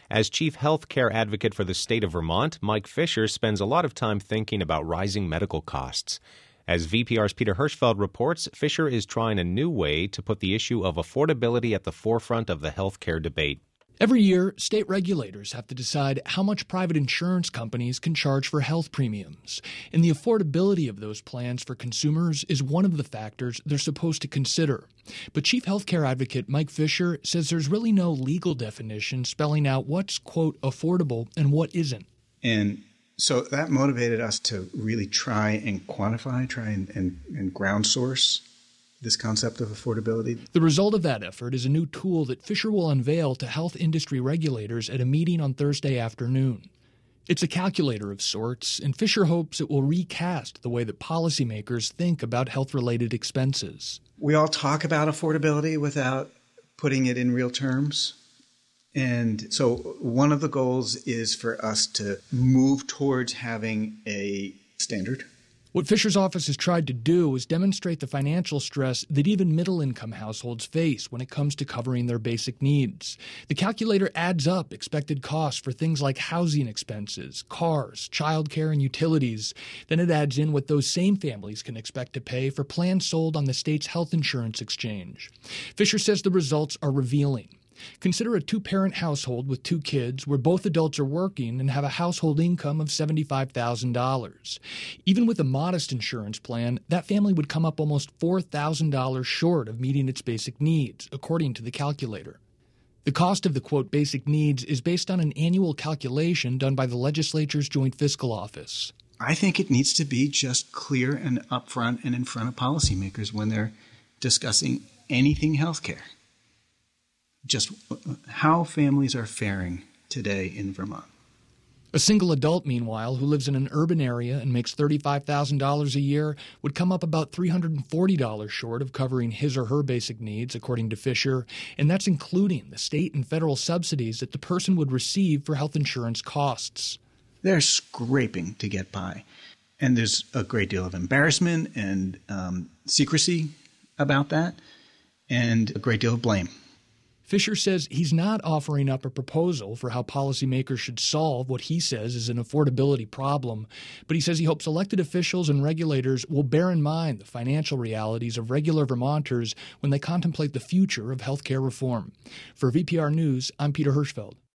As chief health care advocate for the state of Vermont, Mike Fisher spends a lot of time thinking about rising medical costs. As VPR's Peter Hirschfeld reports, Fisher is trying a new way to put the issue of affordability at the forefront of the health care debate. Every year, state regulators have to decide how much private insurance companies can charge for health premiums. And the affordability of those plans for consumers is one of the factors they're supposed to consider. But Chief Healthcare Advocate Mike Fisher says there's really no legal definition spelling out what's, quote, affordable and what isn't. And so that motivated us to really try and quantify, and ground source this concept of affordability. The result of that effort is a new tool that Fisher will unveil to health industry regulators at a meeting on Thursday afternoon. It's a calculator of sorts, and Fisher hopes it will recast the way that policymakers think about health-related expenses. We all talk about affordability without putting it in real terms. And so one of the goals is for us to move towards having a standard. What Fisher's office has tried to do is demonstrate the financial stress that even middle-income households face when it comes to covering their basic needs. The calculator adds up expected costs for things like housing expenses, cars, childcare, and utilities. Then it adds in what those same families can expect to pay for plans sold on the state's health insurance exchange. Fisher says the results are revealing. Consider a two-parent household with two kids where both adults are working and have a household income of $75,000. Even with a modest insurance plan, that family would come up almost $4,000 short of meeting its basic needs, according to the calculator. The cost of the, quote, basic needs is based on an annual calculation done by the legislature's Joint Fiscal Office. I think it needs to be just clear and upfront and in front of policymakers when they're discussing anything healthcare. Just how families are faring today in Vermont. A single adult, meanwhile, who lives in an urban area and makes $35,000 a year would come up about $340 short of covering his or her basic needs, according to Fisher, and that's including the state and federal subsidies that the person would receive for health insurance costs. They're scraping to get by, and there's a great deal of embarrassment and secrecy about that, and a great deal of blame. Fisher says he's not offering up a proposal for how policymakers should solve what he says is an affordability problem, but he says he hopes elected officials and regulators will bear in mind the financial realities of regular Vermonters when they contemplate the future of health care reform. For VPR News, I'm Peter Hirschfeld.